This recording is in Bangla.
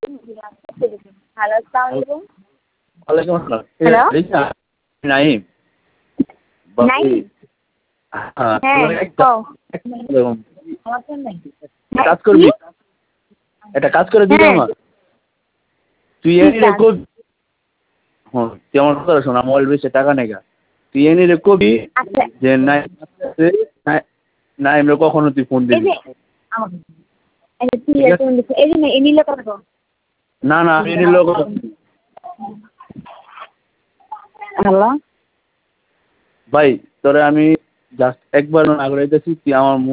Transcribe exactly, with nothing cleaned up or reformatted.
হ্যালো, আসসালামু আলাইকুম। ওয়ালাইকুম আসসালাম। হ্যালো। নাইম। নাইম? হ্যাঁ, হ্যাঁ, একটা কও। কাজ করবি? একটা কাজ করে দিবি হ্যাঁ। আমার? তুই কি এনে কাজ? কবি হ্যাঁ, তুই আমার কথা শোন, মোবাইল বেচে টাকা নেগা। তুই এনে কবি আচ্ছা। যে নাইম নাইমরে কখনো তুই ফোন এই দিবি যে না। এই যে তুই ঠিক আছে? ফোন দিছিস, এই যে না, এই নীলা কথা কও। না, না, আমি এনির লগে হ্যালো। ভাই তোরে আমি জাস্ট একবার আগ্রহ দিতেছি তুই আমার